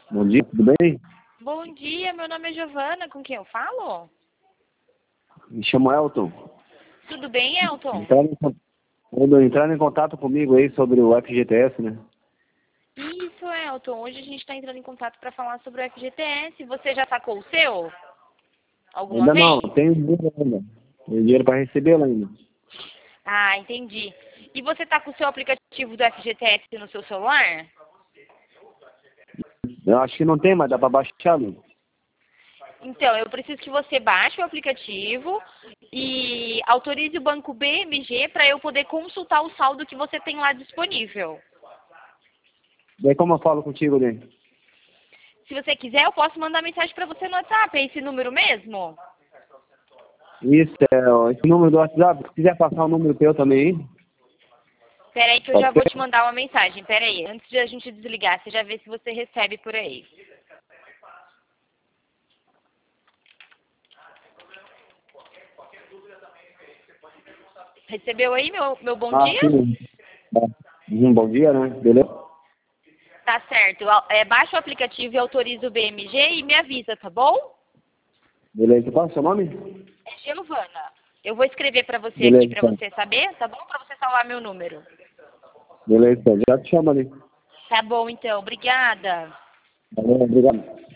Bom dia, tudo bem? Bom dia, meu nome é Giovana, com quem eu falo? Me chamo Elton. Tudo bem, Elton? Entraram em contato comigo aí sobre o FGTS, né? Isso, Elton. Hoje a gente está entrando em contato para falar sobre o FGTS. Você já sacou o seu? Alguma Ainda não, vez? tenho dinheiro ainda. Tenho dinheiro para recebê-lo ainda. Ah, entendi. E você está com o seu aplicativo do FGTS no seu celular? Eu acho que não tem, mas dá para baixá-lo. Então, eu preciso que você baixe o aplicativo e autorize o banco BMG para eu poder consultar o saldo que você tem lá disponível. Daí como eu falo contigo ali? Se você quiser, eu posso mandar mensagem para você no WhatsApp. É esse número mesmo? Isso, esse número do WhatsApp, se quiser passar o número teu também aí, Espera aí que eu pode já vou ser? te mandar uma mensagem. Espera aí, antes de a gente desligar, você já vê se você recebe por aí. Recebeu aí meu bom Ah, dia? sim. Tá. Bom dia, né? Beleza? Tá certo. Baixa o aplicativo e autoriza o BMG e me avisa, tá bom? Beleza, qual é o seu nome? É Giovana. Eu vou escrever pra você aqui Beleza, pra então. você saber, tá bom? Pra você salvar meu número. Beleza, então. Já te chamo ali. Tá bom, então. Obrigada. Valeu, obrigado.